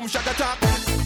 Boom shaka talk.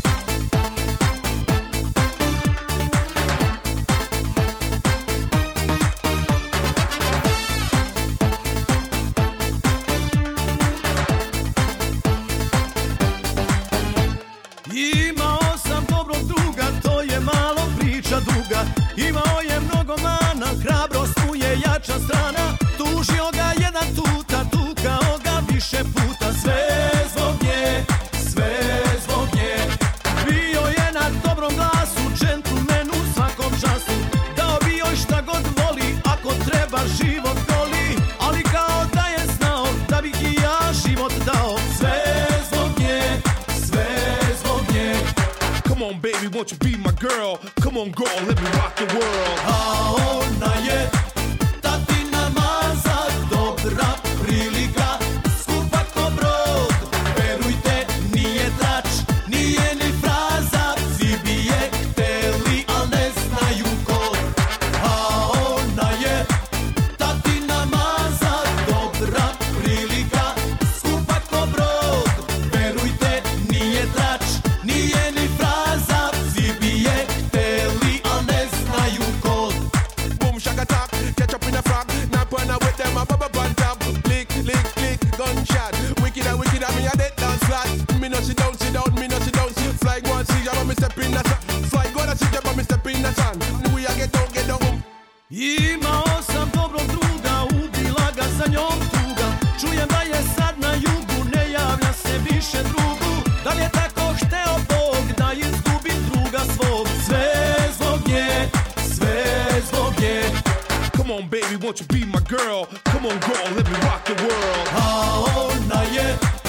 Imao sam dobrog druga, to je malo priča duga. Imao je mnogo mana, hrabrost mu je jača strana. Tužio ga jedan tuta, tukao ga više puta. Sve zbog nje, sve zbog nje. Bio je na dobrom glasu, džentlmenu svakom času. Dao bi joj šta god voli, ako treba život goli. Ali kao da je znao, da bih i ja život dao. Sve zbog nje, sve zbog nje. Come on baby, won't you be my girl? Come on girl, let me rock the world. A ona je tatina maza, dobra prilika, skupa ko brod. Verujte, nije trač, nije ni fraza. Svi bi je hteli, al ne znaju kod. A ona je tatina maza, dobra prilika, skupa ko brod. Verujte, nije trač, nije ni fraza. Svi bi je hteli, al ne znaju kod. Boom shaka talk, catch up in a frog. Now partner with them a bubble on top. Click, click, click, gunshot. Wicked and me a dead dance flat. Me no sit down, me no sit down. Fly go and see ya, but me step in the sun. Fly go and see ya, but me step in the sun. We a get down. Imao sam dobrog druga, ubila ga za njom tuga. Čujem da je sad na jugu, ne javlja se više drugu. Da li je tako hteo Bog da izgubim druga svog? Sve zbog nje, sve zbog nje. Come on baby, won't you be my girl? Come on girl, let me rock the world. A ona je